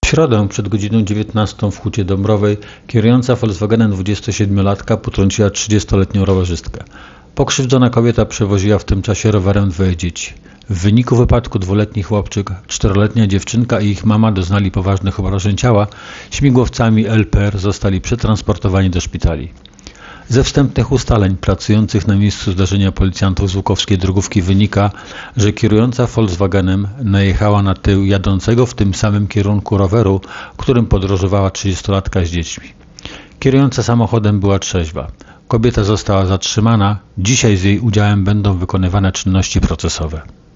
środę przed godziną 19 w Hucie Dąbrowej kierująca Volkswagenem 27-latka potrąciła 30-letnią rowerzystkę. Pokrzywdzona kobieta przewoziła w tym czasie rowerem dwoje dzieci. W wyniku wypadku dwuletni chłopczyk, 4-letnia dziewczynka i ich mama doznali poważnych obrażeń ciała. Śmigłowcami LPR zostali przetransportowani do szpitali. Ze wstępnych ustaleń pracujących na miejscu zdarzenia policjantów z Łukowskiej Drogówki wynika, że kierująca Volkswagenem najechała na tył jadącego w tym samym kierunku roweru, którym podróżowała 30-latka z dziećmi. Kierująca samochodem była trzeźwa. Kobieta została zatrzymana. Dzisiaj z jej udziałem będą wykonywane czynności procesowe.